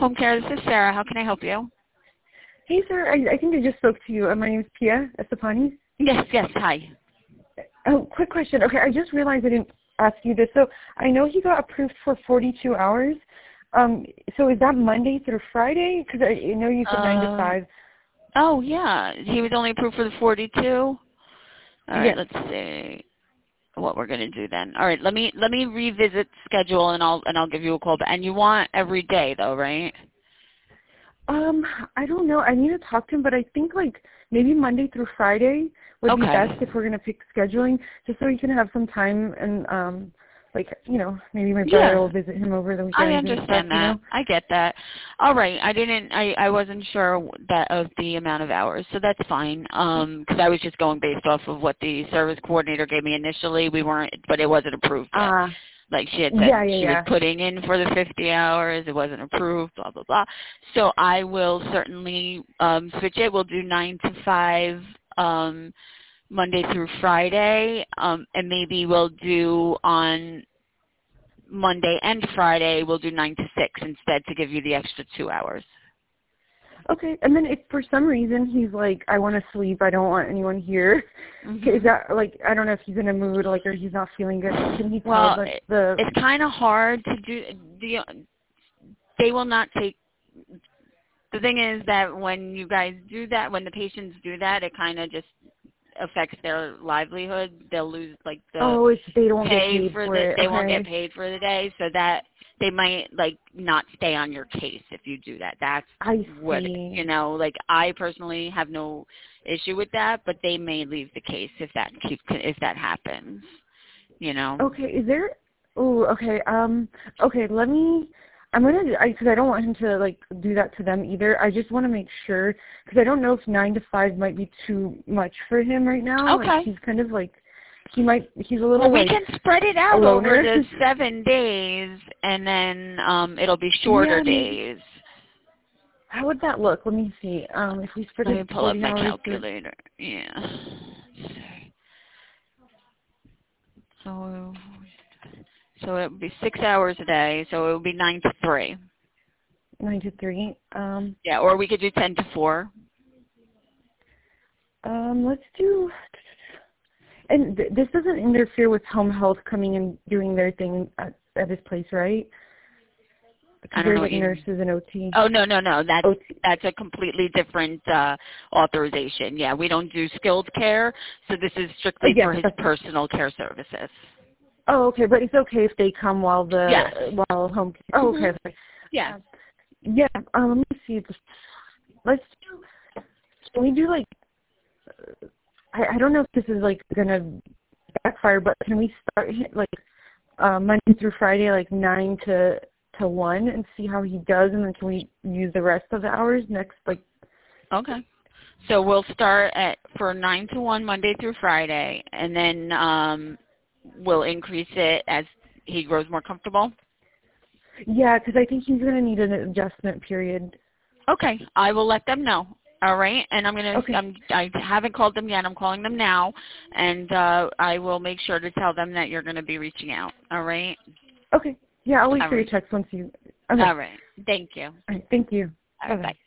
Home Care. This is Sarah. How can I help you? Hey, sir. I think I just spoke to you. My name is Pia Estepani. Yes, yes. Hi. Oh, quick question. Okay, I just realized I didn't ask you this. So I know he got approved for 42 hours. So is that Monday through Friday? Because I know you said 9 to 5. Oh, yeah. He was only approved for the 42. All right, Yes. let's see what we're going to do then. All right, let me revisit schedule and I'll give you a call. And you want every day though, right? I don't know. I need to talk to him, but I think like maybe Monday through Friday would be best if we're gonna pick scheduling, just so he can have some time and like maybe my brother will visit him over the weekend. I understand that. I get that. All right. I wasn't sure that of the amount of hours, so that's fine. Because I was just going based off of what the service coordinator gave me initially. We weren't, but it wasn't approved yet. Like she had said, she was putting in for the 50 hours. It wasn't approved, blah, blah, blah. So I will certainly switch it. We'll do 9 to 5 Monday through Friday, and maybe we'll do on Monday and Friday, we'll do 9 to 6 instead to give you the extra 2 hours. Okay, and then if for some reason he's like, I want to sleep, I don't want anyone here, is that like, I don't know if he's in a mood, like, or he's not feeling good, can he tell it's kind of hard to do, they will not take, the thing is that when you guys do that, when the patients do that, it kind of just affects their livelihood. They'll lose like the they don't pay get paid for it. They won't get paid for the day, so that they might like not stay on your case if you do that. That's what like I personally have no issue with that, but they may leave the case if that happens. Okay, is there? Oh, okay. Okay, let me. I'm gonna, because I don't want him to like do that to them either. I just want to make sure, because I don't know if 9 to 5 might be too much for him right now. Okay. Like, he's kind of like, he's a little. Well, we can spread it out over the 7 days, and then it'll be shorter days. How would that look? Let me see. If we spread it. Let me pull up my calculator. Yeah. So it would be 6 hours a day, so it would be 9 to 3. 9 to 3. Yeah, or we could do 10 to 4. Let's do. And this doesn't interfere with home health coming and doing their thing at this place, right? I don't know like nurses and OT. Oh no. That's a completely different authorization. Yeah, we don't do skilled care, so this is strictly for his personal care services. Oh, okay, but it's okay if they come while home care. Oh, okay. Yeah. Yeah. Let me see. Let's do. Can we do like? I don't know if this is like gonna backfire, but can we start like Monday through Friday, like 9 to 1, and see how he does, and then can we use the rest of the hours next? Like. Okay. So we'll start for 9 to 1 Monday through Friday, and then we'll increase it as he grows more comfortable? Yeah, because I think he's going to need an adjustment period. Okay. I will let them know. All right. And I'm going to, I haven't called them yet. I'm calling them now. And I will make sure to tell them that you're going to be reaching out. All right? Okay. Yeah, I'll wait for your text once you. Okay. All right. Thank you. All right. Thank you. All right. Bye.